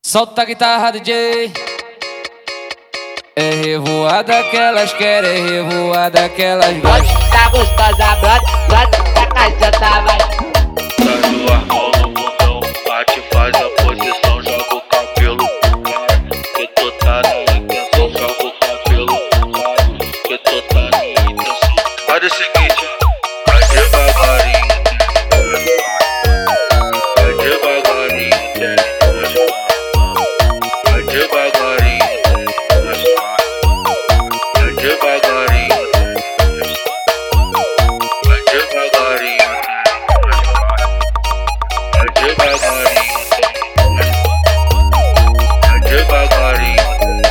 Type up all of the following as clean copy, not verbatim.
Solta a guitarra, DJ. É revoada que elas querem, é revoada que elas gostam. Tá gostosa, brota, tá caixota, vai. Tá no armão no bundão, bate, faz a posição, joga o cabelo pro cara. Que tu tá na intenção, joga o cabelo pro cara. Que tu tá na intenção. Faz o seguinte, vai devagarinho, vai devagarinho, vai devagarinho, vai devagarinho, vai devagarinho. Vai devagarinho, vai devagarinho,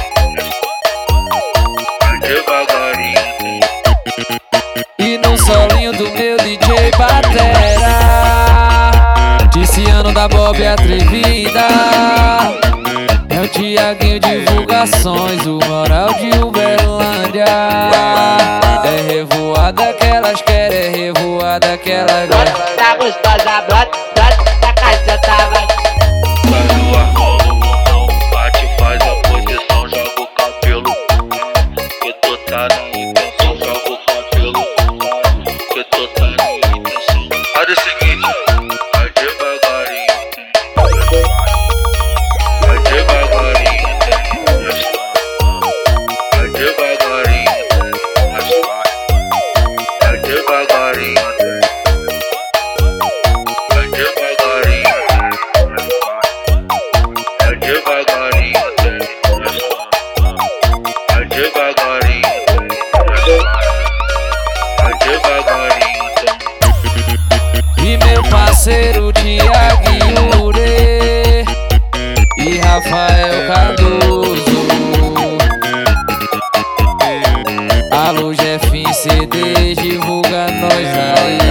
vai devagarinho. E no solinho do meu DJ Batera, Ticiano da Bob Atrevida. É o Tiaguinho Divulgações, o Moral de Uberlândia. É revoada que elas querem, é revoada que elas gostam. Tá gostosa, brota, tá caixota, vai. Tá no armão no bundão, bate, faz a posição, joga o cabelo pro cara. Que tu tá na intenção, joga o cabelo pro cara. Que tu tá na intenção. Faz o seguinte, vai devagarinho, vai devagarinho, vai devagarinho, vai devagarinho, vai devagarinho, vai devagarinho, vai devagarinho, vai devagarinho. E meu parceiro Tiaguinho Ure e Rafael Cardoso. Alô, Jefinho CD, divulga nós aí.